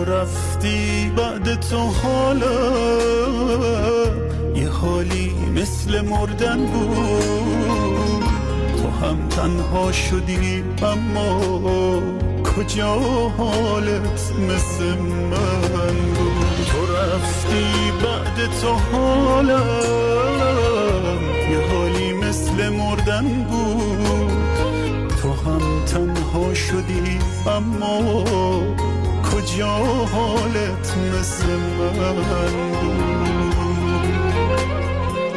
رفتی بعد تو حالا یه حالی مثل مردن بود. تو هم تنها شدی اما کجا حالت مثل من بود. تو رفتی بعد تو حالا یه حالی مثل مردن بود. تو هم تنها شدی اما کجا حالت مثل من بود.